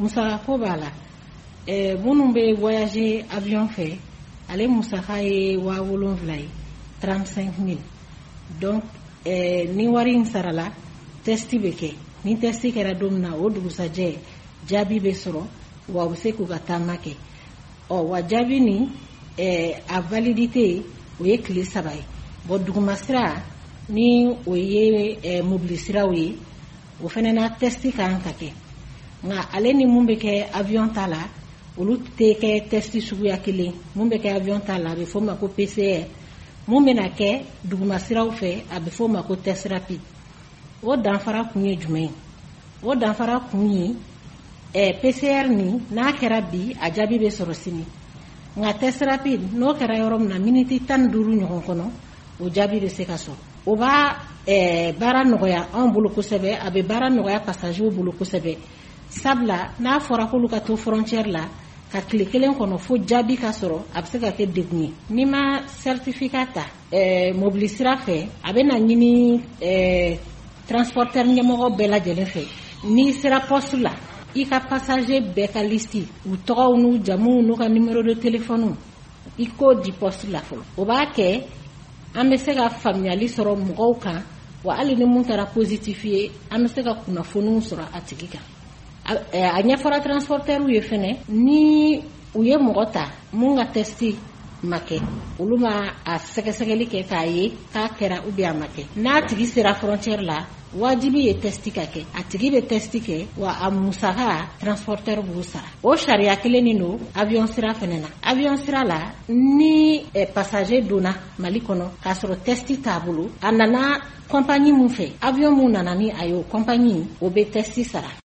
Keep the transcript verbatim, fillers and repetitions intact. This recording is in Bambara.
musaka ko b'a la eh, minnu bɛ voyager avion fɛ ale musaka ye waa wolonwula ye trente-cinq mille donc eh, ni wari in sarala testi bɛ kɛ ni testi kɛra don min na o dugusajɛ jaabi bɛ sɔrɔ wa u bɛ se k'u ka taama kɛ ɔ wa jaabi ni eh, a validité o ye tile saba ye bon duguma sira ni o ye eh, mobili siraw ye o fana na testi kan ka kɛ nka ale ni mun bɛ kɛ avion ta la olu tɛ kɛ testi suguya kelen mun bɛ kɛ avion ta la a bɛ fɔ o ma ko P C R mun bɛna kɛ duguma siraw fɛ a bɛ fɔ o ma ko test rapide o danfara kun ye jumɛn ye o danfara kun ye eh, P C R ni n'a kɛra bi a jaabi bɛ sɔrɔ sini nka test rapide n'o kɛra yɔrɔ min na miniti tan ni duuru ɲɔgɔn kɔnɔ o jaabi bɛ se ka sɔrɔ o b'a eh, baara nɔgɔya anw bolo kosɛbɛ a bɛ baara nɔgɔya passager bolo kosɛbɛ sabula n'a fɔra k'olu ka to frontière la ka tile kelen kɔnɔ fo jaabi ka sɔrɔ a bɛ se ka kɛ degun ye n'i ma certificat ta eh, mobili sira fɛ a bɛ na ɲini eh, transporteur ɲɛmɔgɔ bɛɛ lajɛlen fɛ n'i sera poste la i ka passager bɛɛ ka listi u tɔgɔw n'u jamuw n'u ka numéro de téléphone i k'o di poste la fɔlɔ o b'a kɛ an bɛ se ka faamuyali sɔrɔ mɔgɔw kan wa hali ni mun kɛra positif ye an bɛ se ka kunnafoniw sɔrɔ a tigi kan a, a ɲɛfɔra transporteur ye fɛnɛ ni u ye mɔgɔ ta mun ka testi ma kɛ olu ma a sɛgɛsɛgɛli kɛ k'a ye k'a kɛra ou bien a ma kɛ n'a tigi sera frontière la wajibi ye testi ka kɛ a tigi bɛ testi kɛ wa a musaka transporteur b'u sara o sariya kelen nin don avion sira fɛnɛ na avion sira la ni eh, passager donna Mali kɔnɔ k'a sɔrɔ testi t'a bolo a nana compagnie mun fɛ avion mun nana ni a ye o compagnie o bɛ testi sara